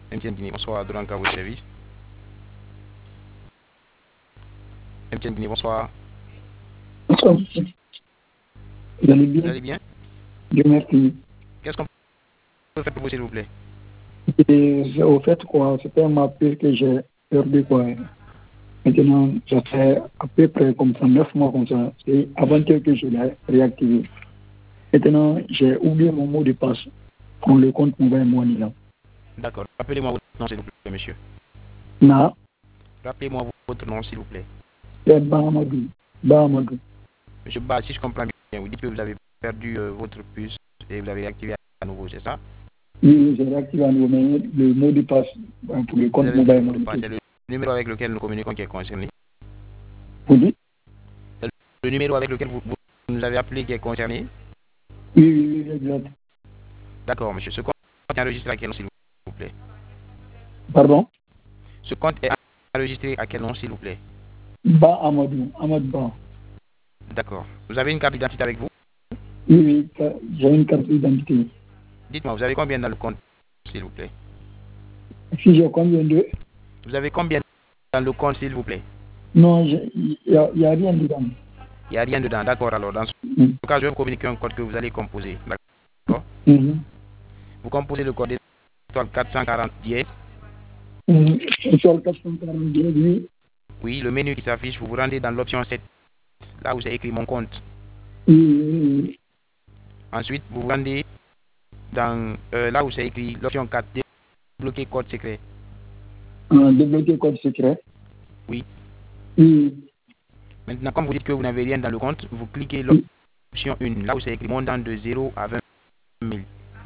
MTN Guinée, bonsoir, Dranka, à vos services. MTN Guinée, bonsoir. Bonsoir. Vous allez Vous bien? allez bien? Dieu merci. Qu'est-ce qu'on peut faire pour vous, s'il vous plaît? Et au fait, quoi, c'était un appel que j'ai perdu, quoi. Maintenant, ça fait à peu près comme ça, 9 mois comme ça. C'est avant-hier que je l'ai réactivé. Maintenant, j'ai oublié mon mot de passe pour le compte mobile money là. D'accord. Rappelez-moi votre nom, s'il vous plaît, monsieur. Na, Rappelez-moi votre nom, s'il vous plaît. c'est Bahamadou. Bahamadou. Monsieur Ba, si je comprends bien, vous dites que vous avez perdu votre puce et vous l'avez réactivé à nouveau, c'est ça? Oui, j'ai réactivé à nouveau, mais le mot de passe pour le Vous compte avez oublié mobile le mot de money. passe. C'est le numéro avec lequel nous communiquons qui est concerné. Vous dites? C'est le numéro avec lequel vous nous avez appelé qui est concerné. Oui, oui, oui, exact. D'accord, monsieur. Ce compte est enregistré à quel nom, s'il vous plaît? Pardon? Ce compte est enregistré à quel nom, s'il vous plaît? Bahamadou. Ahmad Ba. D'accord. Vous avez une carte d'identité avec vous? Oui, oui, j'ai une carte d'identité. Dites-moi, vous avez combien dans le compte, s'il vous plaît? Si j'ai combien de... Vous avez combien dans le compte, s'il vous plaît? Non, il n'y a rien dedans. Il n'y a rien dedans. D'accord, alors dans ce Mm. cas, je vais vous communiquer un code que vous allez composer. D'accord? Mhm. Vous composez le code étoile 440 dièse. Sur le 442, oui. Oui, le menu qui s'affiche, vous vous rendez dans l'option 7, là où c'est écrit mon compte. Oui, oui, oui. Ensuite, vous vous rendez dans là où c'est écrit l'option 4, débloquer code secret. Débloquer code secret. Oui. Oui, Maintenant, comme vous dites que vous n'avez rien dans le compte, vous cliquez oui. l'option 1, là où c'est écrit montant de 0 à 20 000.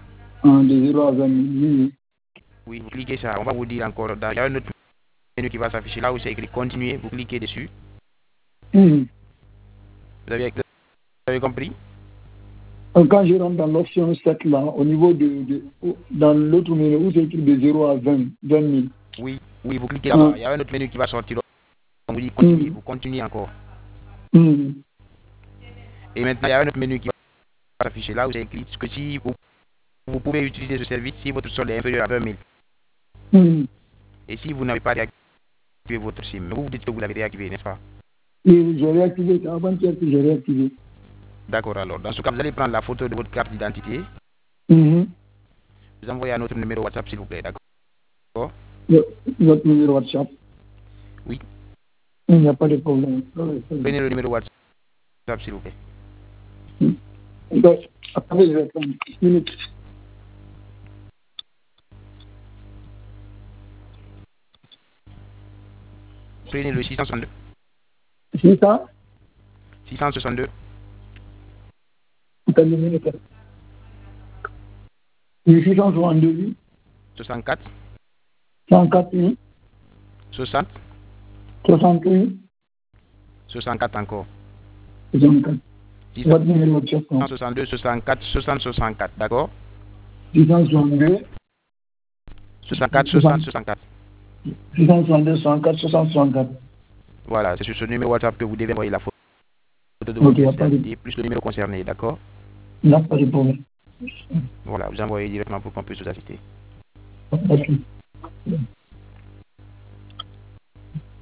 De 0 à 20 000, oui. Oui, vous cliquez ça. On va vous dire encore, il y a un autre menu qui va s'afficher là où c'est écrit continuer. Vous cliquez dessus. Oui. Vous avez compris? Quand je rentre dans l'option 7 là, au niveau dans l'autre menu où c'est écrit de 0 à 20 000. Oui, oui, vous cliquez là-bas. Il y a un autre menu qui va sortir. On vous dit continuer. Vous continuez encore. Et maintenant, il y a un autre menu qui va s'afficher là où c'est écrit que si vous pouvez utiliser ce service si votre solde est inférieur à 20 000. Et si vous n'avez pas réactivé votre SIM, mais vous dites que vous l'avez réactivé, n'est-ce pas? Oui, j'ai réactivé. C'est avant-hier que j'ai réactivé. D'accord, alors. Dans ce cas, vous allez prendre la photo de votre carte d'identité. Vous Vous envoyez à notre numéro WhatsApp, s'il vous plaît, d'accord? Votre numéro WhatsApp. Oui. Il n'y a pas de problème. Prenez le numéro WhatsApp, s'il vous plaît. Donc, après, je vais prendre 10 minutes. Prenez le 662. C'est ça? 662. Attendez une minute. Le 662, oui. 64. 104, oui. 60. 60, oui. 64 encore. 64. Votre numéro WhatsApp. 662, 64, 60, 64, d'accord? 662. 64, 60, 64. 662, 64, 60, 64. Voilà, c'est sur ce numéro WhatsApp que vous devez envoyer la photo de votre identité, plus le numéro concerné, d'accord? Il n'y a pas de problème. Voilà, vous envoyez directement pour qu'on puisse vous assister. Ok.